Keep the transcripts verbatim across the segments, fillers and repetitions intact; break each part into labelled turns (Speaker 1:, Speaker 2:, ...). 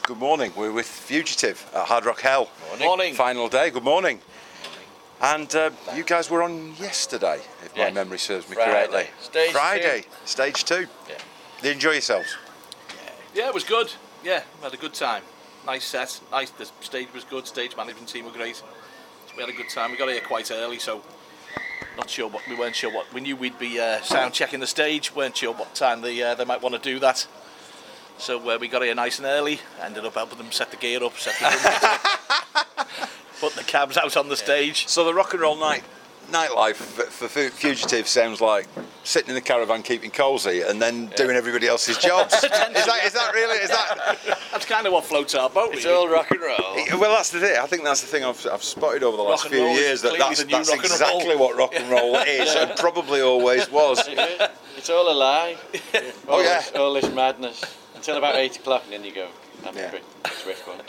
Speaker 1: Good morning. We're with Fugitive at Hard Rock Hell.
Speaker 2: Morning. Morning.
Speaker 1: Final day. Good morning. And uh, you guys were on yesterday, if
Speaker 2: yes.
Speaker 1: my memory serves me
Speaker 2: Friday.
Speaker 1: correctly.
Speaker 2: Stage
Speaker 1: Friday,
Speaker 2: two.
Speaker 1: stage two.
Speaker 2: Yeah.
Speaker 1: Did you enjoy yourselves?
Speaker 3: Yeah, it was good. Yeah, we had a good time. Nice set. Nice. The stage was good. Stage management team were great. So we had a good time. We got here quite early, so not sure what we weren't sure what we knew we'd be uh, sound checking the stage. weren't sure what time they uh, they might want to do that. So uh, we got here nice and early. Ended up helping them set the gear up, set the put the cabs out on the stage.
Speaker 1: So the rock and roll night nightlife for Fugitive sounds like sitting in the caravan keeping cosy and then yeah. doing everybody else's jobs. is that is that really is that?
Speaker 3: That's kind of what floats our boat.
Speaker 2: It's
Speaker 3: really.
Speaker 2: all rock and roll.
Speaker 1: Well, that's the thing. I think that's the thing I've, I've spotted over the last
Speaker 3: rock
Speaker 1: few years that that's, that's exactly what rock and roll is and probably always was.
Speaker 2: It's all a lie. All
Speaker 1: oh yeah.
Speaker 2: This, all this madness until about eight o'clock, and then you go. I'm yeah. a swift one.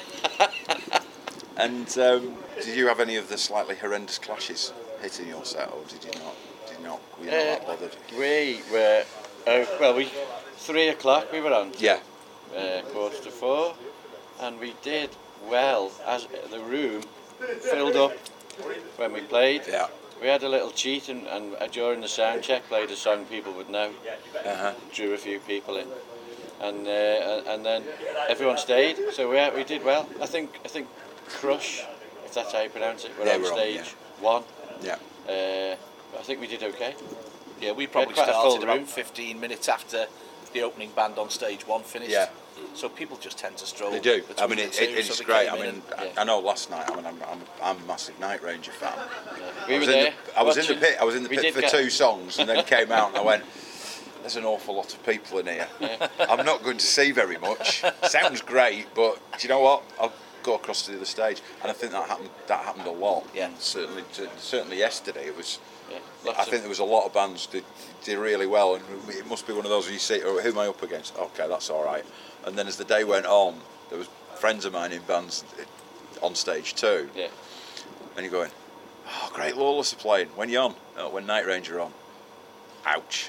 Speaker 1: And um, did you have any of the slightly horrendous clashes hitting your set, or did you not? Did you not? Were you not
Speaker 2: uh,
Speaker 1: that bothered?
Speaker 2: We were. Oh, well, we three o'clock we were on.
Speaker 1: Yeah.
Speaker 2: Uh, quarter to four, and we did well as the room filled up when we played.
Speaker 1: Yeah.
Speaker 2: We had a little cheat and, and uh, during the sound check played a song people would know.
Speaker 1: Uh-huh.
Speaker 2: Drew a few people in, and uh, and then everyone stayed. So we we did well. I think I think Crush, if that's how you pronounce it, we're
Speaker 1: yeah,
Speaker 2: on
Speaker 1: we're
Speaker 2: stage
Speaker 1: on, yeah.
Speaker 2: one.
Speaker 1: Yeah.
Speaker 2: Uh, I think we did okay.
Speaker 3: Yeah, we probably
Speaker 2: we
Speaker 3: started about fifteen minutes after the opening band on stage one finished.
Speaker 1: Yeah.
Speaker 3: So people just tend to stroll.
Speaker 1: They do. I mean,
Speaker 3: the
Speaker 1: it,
Speaker 3: two,
Speaker 1: it, it's
Speaker 3: so
Speaker 1: great. I mean,
Speaker 3: and,
Speaker 1: I,
Speaker 2: yeah.
Speaker 1: I know last night. I mean, I'm, I'm, I'm a massive Night Ranger fan.
Speaker 2: Yeah. We
Speaker 1: I
Speaker 2: were
Speaker 1: was
Speaker 2: there.
Speaker 1: In the, I was
Speaker 2: watching.
Speaker 1: in the pit. I was in the
Speaker 2: We
Speaker 1: pit
Speaker 2: did
Speaker 1: for
Speaker 2: get-
Speaker 1: two songs, and then came out and I went, "There's an awful lot of people in here.
Speaker 2: Yeah.
Speaker 1: I'm not going to see very much. Sounds great, but do you know what? I'll go across to the other stage." And I think that happened. That happened a lot.
Speaker 3: Yeah.
Speaker 1: Certainly, certainly yesterday it was.
Speaker 2: Yeah,
Speaker 1: I
Speaker 2: lots
Speaker 1: think
Speaker 2: of-
Speaker 1: there was a lot of bands that did really well, and it must be one of those where you see, oh, who am I up against? Okay, that's all right. And then as the day went on, there was friends of mine in bands on stage too.
Speaker 2: Yeah.
Speaker 1: And you're going, oh, great, Lawless are playing. When you on? Oh, when Night Ranger are on. Ouch.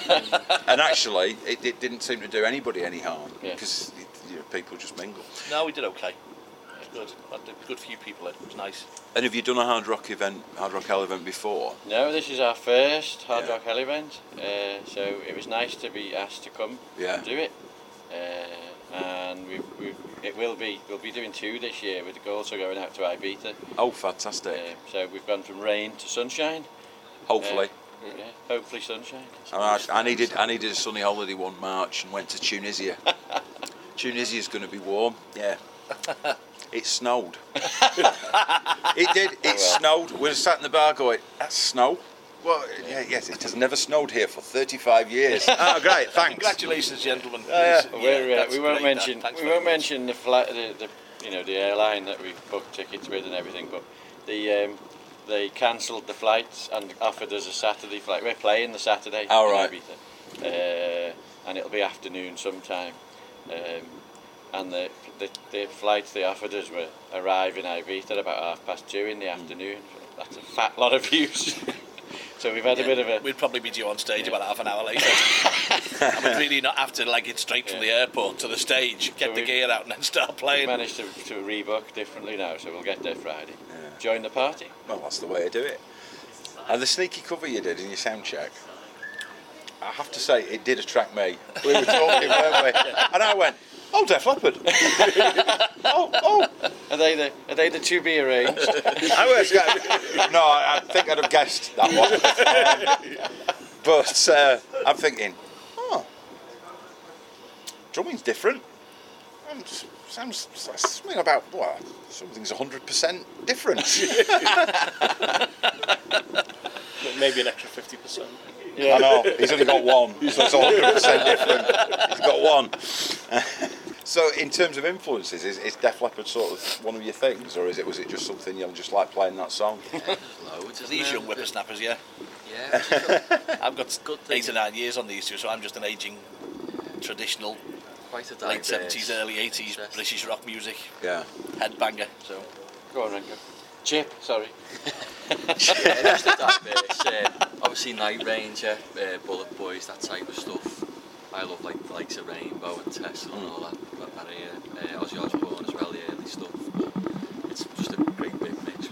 Speaker 1: And actually, it, it didn't seem to do anybody any harm
Speaker 2: Yeah.
Speaker 1: because you know, people just mingle.
Speaker 3: No, we did okay. It was good. Had a good few people in. It was nice.
Speaker 1: And have you done a Hard Rock event, Hard Rock Hell event before?
Speaker 2: No, this is our first Hard
Speaker 1: Yeah.
Speaker 2: Rock Hell event, uh, so it was nice to be asked to come
Speaker 1: Yeah.
Speaker 2: and do it. Uh, and we we it will be we'll be doing two this year with also going out to Ibiza.
Speaker 1: Oh, fantastic.
Speaker 2: Uh, so we've gone from rain to sunshine.
Speaker 1: Hopefully.
Speaker 2: Uh, yeah, hopefully sunshine.
Speaker 1: I, I needed I needed a sunny holiday one March and went to Tunisia. Tunisia's going to be warm. Yeah. It snowed. It did. It
Speaker 2: well.
Speaker 1: snowed. We were sat in the bar going, "That's snow." Well, yeah, yes, it has never snowed here for thirty-five years. Oh, great, thanks.
Speaker 3: Congratulations, gentlemen.
Speaker 1: Oh, yeah.
Speaker 3: Yeah,
Speaker 2: We're, uh,
Speaker 3: that's
Speaker 2: we won't
Speaker 3: great,
Speaker 2: mention
Speaker 3: that. Thanks
Speaker 2: we
Speaker 3: very
Speaker 2: won't
Speaker 3: much.
Speaker 2: mention the flight the, the you know the airline that we booked tickets with and everything, but the um, they cancelled the flights and offered us a Saturday flight. We're playing the Saturday.
Speaker 1: Oh,
Speaker 2: in
Speaker 1: right.
Speaker 2: Ibiza. Uh, and it'll be afternoon sometime. Um, and the, the the flights they offered us were arrive in Ibiza at about half past two in the afternoon. That's a fat lot of views. So we've had
Speaker 3: Yeah,
Speaker 2: a bit of a.
Speaker 3: We'd probably be due on stage
Speaker 2: Yeah.
Speaker 3: about half an hour later. I would really not have to like get straight from
Speaker 2: Yeah.
Speaker 3: the airport to the stage, get
Speaker 2: So
Speaker 3: the
Speaker 2: we-
Speaker 3: gear out, and then start
Speaker 2: We've
Speaker 3: playing.
Speaker 2: managed to, to rebook differently now, so we'll get there Friday.
Speaker 1: Yeah.
Speaker 2: Join the party.
Speaker 1: Well, that's the way to do it. And the sneaky cover you did in your sound check, I have to say, it did attract me. We were talking, weren't we? And I went, "Oh, Def Leppard." oh, oh.
Speaker 2: Are they the are they the to be arranged?
Speaker 1: I was, no, I, I think I'd have guessed that one. Um, but uh, I'm thinking, oh, drumming's different. And sounds something about, well, something's one hundred percent different.
Speaker 4: Maybe an extra fifty percent.
Speaker 2: Yeah.
Speaker 1: I know, he's only got one, so it's one hundred percent different. He's got one. So, in terms of influences, is, is Def Leppard sort of one of your things, or is it was it just something you know, just like playing that song?
Speaker 5: Loads, isn't
Speaker 3: These
Speaker 5: there?
Speaker 3: young whippersnappers, yeah.
Speaker 5: Yeah,
Speaker 3: I've got
Speaker 5: Good thing.
Speaker 3: eight or nine years on these two, so I'm just an ageing traditional
Speaker 5: quite a
Speaker 3: late
Speaker 5: diverse
Speaker 3: seventies, early eighties
Speaker 5: interest.
Speaker 3: British rock music
Speaker 1: Yeah.
Speaker 3: headbanger. So
Speaker 2: Go on, Ringo. Chip, sorry.
Speaker 5: Yeah, just a diverse. Uh, obviously, Night Ranger, uh, Bullet Boys, that type of stuff. I love like the likes of Rainbow and Tesla and all that, that area. Uh, I was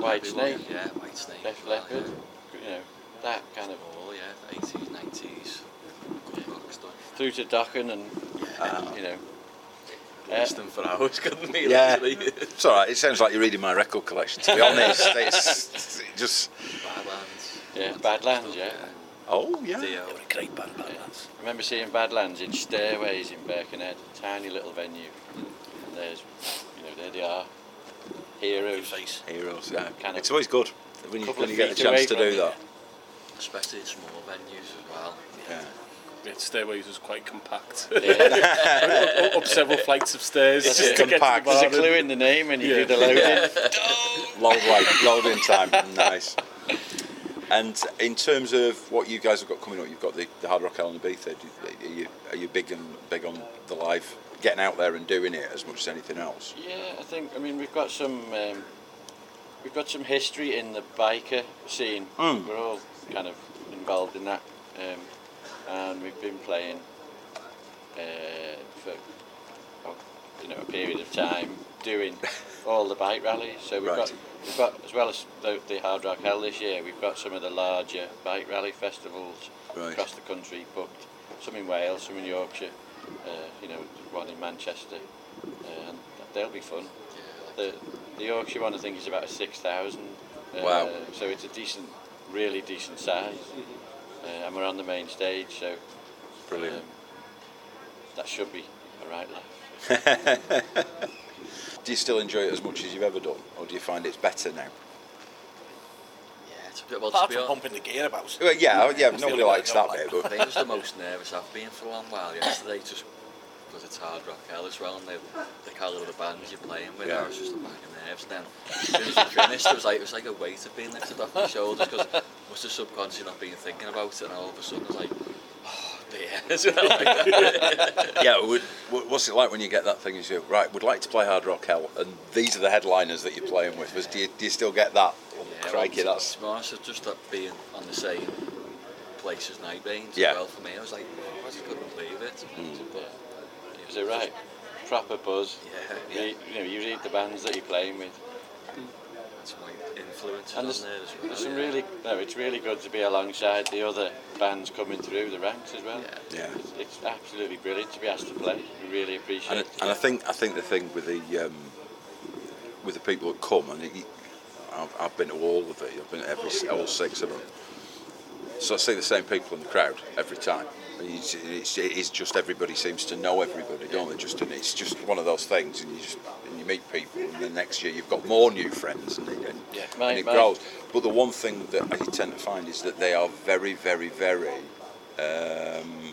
Speaker 2: White
Speaker 5: everyone.
Speaker 2: Snake,
Speaker 5: Yeah, White Snake.
Speaker 2: Def
Speaker 5: well,
Speaker 2: Leppard, you know, that kind of
Speaker 5: yeah. Oh yeah, eighties, nineties. Good rock stuff.
Speaker 2: through to Dokken and,
Speaker 1: Ah.
Speaker 2: you know.
Speaker 5: Listening for hours, couldn't we?
Speaker 1: Yeah.
Speaker 5: Literally.
Speaker 1: It's all right. It sounds like you're reading my record collection. To be honest, it's it just.
Speaker 5: Badlands.
Speaker 2: Yeah, Badlands, yeah.
Speaker 1: Oh yeah.
Speaker 5: Dio.
Speaker 3: They were a great band, Badlands.
Speaker 2: I remember seeing Badlands in Stairways in Birkenhead, tiny little venue. And there's, you know, there they are,
Speaker 3: Your
Speaker 2: heroes.
Speaker 3: face.
Speaker 1: Heroes. Yeah.
Speaker 2: Kind of
Speaker 1: It's always good when you,
Speaker 2: couple
Speaker 1: when
Speaker 2: of
Speaker 1: you get the
Speaker 2: feet
Speaker 1: chance
Speaker 2: away
Speaker 1: to
Speaker 2: from
Speaker 1: do
Speaker 2: you.
Speaker 1: that.
Speaker 5: Especially in small venues as well.
Speaker 1: Yeah.
Speaker 4: Yeah, Stairways was quite compact.
Speaker 2: Yeah.
Speaker 4: up, up several flights of stairs
Speaker 2: That's
Speaker 4: just
Speaker 2: it.
Speaker 4: to get to the
Speaker 1: Compact.
Speaker 4: bar.
Speaker 2: There's a clue in the name when you
Speaker 4: Yeah.
Speaker 2: do the loading.
Speaker 1: Load like loading time. Nice. And in terms of what you guys have got coming up, you've got the, the Hard Rock Hell in Ibiza. Do- Are you are you big and big on the live, getting out there and doing it as much as anything else?
Speaker 2: Yeah, I think. I mean, we've got some. Um, we've got some history in the biker scene.
Speaker 1: Mm.
Speaker 2: We're all kind of involved in that, um, and we've been playing uh, for oh, you know a period of time doing all the bike rallies. So we've
Speaker 1: Right.
Speaker 2: got we've got as well as the, the Hard Rock Hell this year. We've got some of the larger bike rally festivals
Speaker 1: Right.
Speaker 2: across the country booked. Some in Wales, some in Yorkshire. Uh, you know, one in Manchester, uh, and they'll be fun. The the Yorkshire one I think is about a six thousand. Uh,
Speaker 1: Wow.
Speaker 2: So it's a decent, really decent size, uh, and we're on the main stage, so
Speaker 1: Brilliant.
Speaker 2: um, that should be a right laugh.
Speaker 1: Do you still enjoy it as much as you've ever done, or do you find it's better now?
Speaker 5: Yeah, it's a bit well
Speaker 3: Apart
Speaker 5: to be
Speaker 3: from
Speaker 5: honest.
Speaker 3: pumping the gear about.
Speaker 1: Well, yeah, yeah.
Speaker 3: It's
Speaker 1: Nobody
Speaker 3: the only
Speaker 1: likes
Speaker 3: bit I
Speaker 1: that
Speaker 3: don't
Speaker 1: bit,
Speaker 3: like.
Speaker 1: but
Speaker 5: I think it was the most nervous I've been for a long while yesterday, just because it's Hard Rock Hell as well, and the, the calibre of the bands you're playing with,
Speaker 1: Yeah.
Speaker 5: I was just a bag of nerves. And then as soon as we finished, it was like it was like a weight had been lifted off my shoulders because I must have subconsciously not been thinking about it, and all of a sudden I was like, oh dear. As well, like that.
Speaker 1: yeah. would- what- What's it like when you get that thing? You say, right, would like to play Hard Rock Hell, and these are the headliners that you're playing with. Was, do you do you still get that? Oh,
Speaker 5: Yeah,
Speaker 1: crikey,
Speaker 5: well,
Speaker 1: that's
Speaker 5: to be honest, it's just that being on the same place as Night Range
Speaker 1: Yeah.
Speaker 5: as well for me. I was like, oh, I just couldn't believe it. But,
Speaker 2: Is it right? Proper buzz.
Speaker 5: yeah,
Speaker 2: You, you know, you read the bands that you're playing with,
Speaker 5: that's my influence
Speaker 2: and
Speaker 5: on
Speaker 2: there's,
Speaker 5: there as well.
Speaker 2: there's some
Speaker 5: yeah.
Speaker 2: really, no, it's really good to be alongside the other bands coming through the ranks as well.
Speaker 5: Yeah.
Speaker 1: yeah.
Speaker 2: It's, it's absolutely brilliant to be asked to play. We really appreciate
Speaker 1: And,
Speaker 2: it.
Speaker 1: and I think I think the thing with the um, with the people that come, and it, I've, I've been to all of it. I've been to every all six of them. So I see the same people in the crowd every time. And It's, it's, it is just everybody seems to know everybody, don't they? Just and it's just one of those things, and you just and you meet people, and then next year you've got more new friends, and, it- and,
Speaker 2: Yeah,
Speaker 1: and
Speaker 2: mate,
Speaker 1: it
Speaker 2: mate.
Speaker 1: grows. But the one thing that I tend to find is that they are very, very, very um,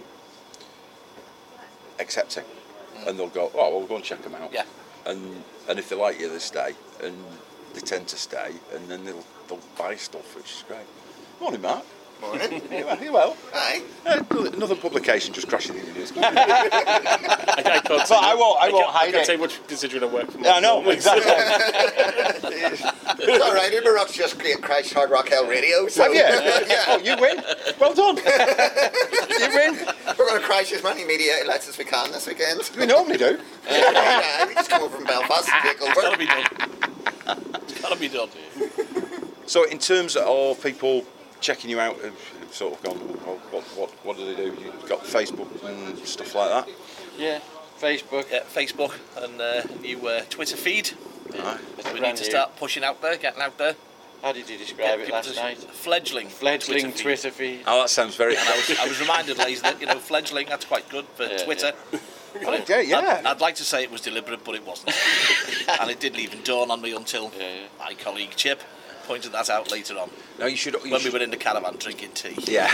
Speaker 1: accepting, and they'll go, oh, well, we'll go and check them out.
Speaker 3: Yeah.
Speaker 1: And and if they like you, they stay, and they tend to stay, and then they'll they'll buy stuff, which is great. Morning, Mark.
Speaker 6: Morning.
Speaker 1: You well? You well?
Speaker 6: Hi.
Speaker 1: Uh, another publication just crashing in the news.
Speaker 4: I, I can't
Speaker 1: But I won't. I won't
Speaker 4: can't,
Speaker 1: hide
Speaker 4: I can't
Speaker 1: it.
Speaker 4: say much considering I work for
Speaker 1: Yeah, I know
Speaker 4: Mark.
Speaker 1: exactly.
Speaker 6: It's all right. Uberrock's just create Christ Hard Rock Hell Radio. So
Speaker 1: Have you? Oh, you win. Well done. You win.
Speaker 6: we're going to crash as many media outlets as we can this weekend.
Speaker 1: We normally do.
Speaker 6: yeah, we just come over from Belfast and take
Speaker 3: It's gotta
Speaker 6: over.
Speaker 3: be done. It's gotta be done.
Speaker 1: So, in terms of people checking you out, who've sort of gone, well, what, what, what do they do? You've got Facebook and stuff like that.
Speaker 2: Yeah, Facebook.
Speaker 3: Yeah, Facebook and uh, new uh, Twitter feed.
Speaker 1: Aye.
Speaker 2: It's
Speaker 3: We
Speaker 2: brand
Speaker 3: need to
Speaker 2: new.
Speaker 3: start pushing out there, getting out there.
Speaker 2: How did you describe
Speaker 3: Get
Speaker 2: it
Speaker 3: people
Speaker 2: last
Speaker 3: to-
Speaker 2: night?
Speaker 3: Fledgling.
Speaker 2: Fledgling
Speaker 3: feed.
Speaker 2: Twitter feed.
Speaker 1: Oh, that sounds very.
Speaker 3: And I was, I was reminded, ladies, that you know, fledgling, that's quite good for
Speaker 2: Yeah,
Speaker 3: Twitter. But
Speaker 1: yeah, yeah.
Speaker 3: I'd, I'd like to say it was deliberate, but it wasn't. And it didn't even dawn on me until
Speaker 2: Yeah, yeah.
Speaker 3: my colleague Chip pointed that out later on
Speaker 1: No, you should. You
Speaker 3: when
Speaker 1: should
Speaker 3: we were in the caravan drinking tea.
Speaker 1: Yeah.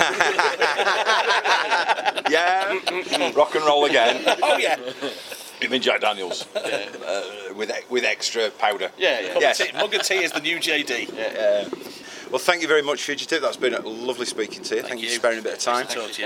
Speaker 1: yeah. Rock and roll again.
Speaker 3: Oh yeah.
Speaker 1: You mean Jack Daniels uh, with e- with extra powder.
Speaker 2: Yeah, yeah.
Speaker 3: Mug of
Speaker 1: Yes.
Speaker 3: tea- Mug of tea is the new J D.
Speaker 1: Uh, well, thank you very much, Fugitive. That's been lovely speaking to you. Thank, you for
Speaker 3: you.
Speaker 1: sparing a bit of time.
Speaker 3: Talk to you.